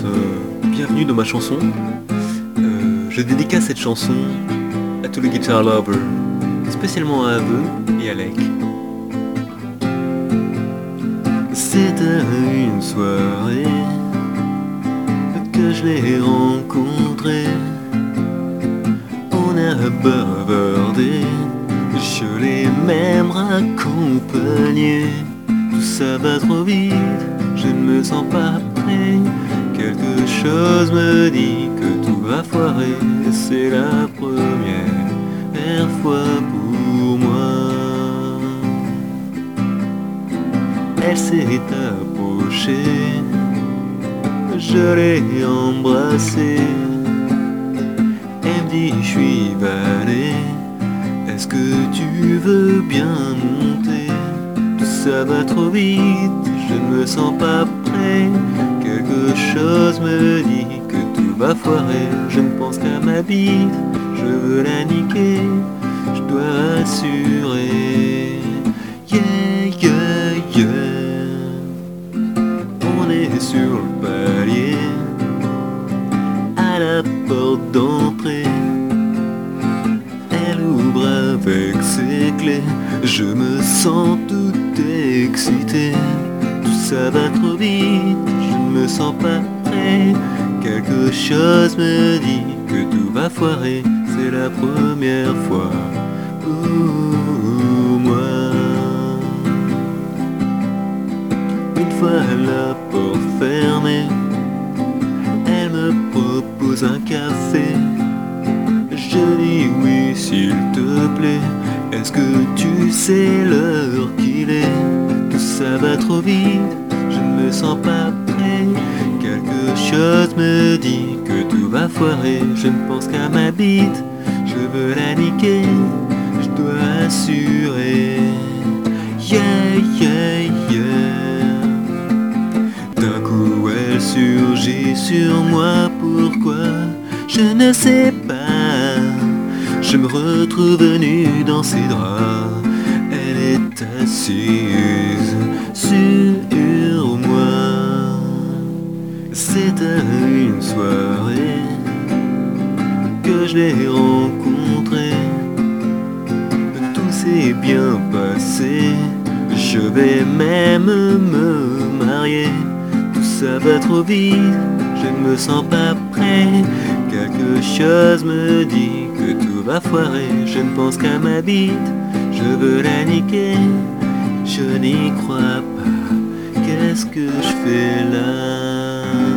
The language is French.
bienvenue dans ma chanson. Je dédicace cette chanson à tous les guitar lovers, spécialement à Aveu et à Lek. C'était une soirée que je l'ai rencontré. On a bavardé, je l'ai même raccompagné. Tout ça va trop vite, je ne me sens pas prêt. Quelque chose me dit que tout va foirer. C'est la première fois pour moi. Elle s'est approchée, je l'ai embrassée. Elle me dit je suis valet, est-ce que tu veux bien monter? Tout ça va trop vite, je ne me sens pas prêt. Quelque chose me dit que tout va foirer. Je ne pense qu'à ma bite, je veux la niquer, je dois assurer. Yeah, yeah, yeah. On est sur le palier, à la porte d'entrée. Elle ouvre avec ses clés, je me sens tout excité. Tout ça va trop vite, je ne me sens pas prêt. Quelque chose me dit que tout va foirer. C'est la première fois pour moi. Une fois la porte fermée, elle me propose un café. Je dis oui s'il te plaît. Est-ce que tu sais l'heure qu'il est? Tout ça va trop vite, je ne me sens pas prêt. Quelque chose me dit que tout va foirer. Je ne pense qu'à ma bite, je veux la niquer, je dois assurer. Yeah, yeah, yeah. D'un coup elle surgit sur moi, pourquoi? Je ne sais pas. Je me retrouve nu dans ses draps. Elle est assise sur moi. C'était une soirée que je l'ai rencontrée. Tout s'est bien passé, je vais même me marier. Tout ça va trop vite, je ne me sens pas prêt. Quelque chose me dit que tout va foirer. Je ne pense qu'à ma bite, je veux la niquer, je n'y crois pas. Qu'est-ce que je fais là?